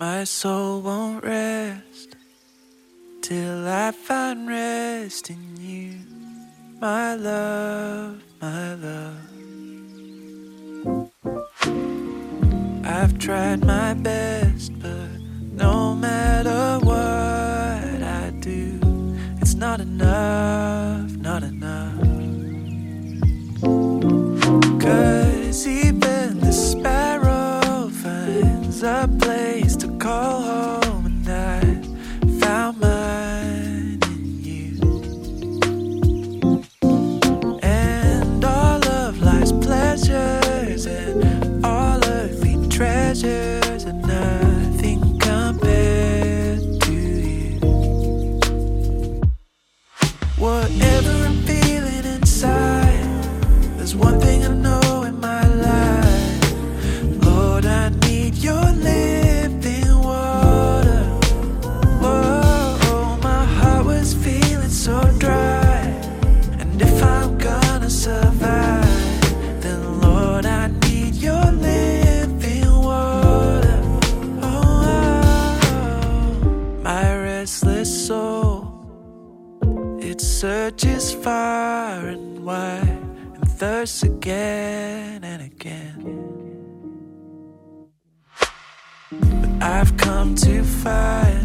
My soul won't rest till I find rest in you, my love, my love. I've tried my best, but no matter what I do, it's not enough, not enough. 'Cause even the sparrow finds a place to call home, and I found mine in you. And all of life's pleasures and all earthly treasures are nothing compared to you. Whatever I'm feeling inside, there's one thing I know in my life. Lord, I need your living water. Whoa, my heart was feeling so dry, and if I'm gonna survive, then Lord, I need your living water. My restless soul, it searches far and wide and thirsts again and again. But I've come to find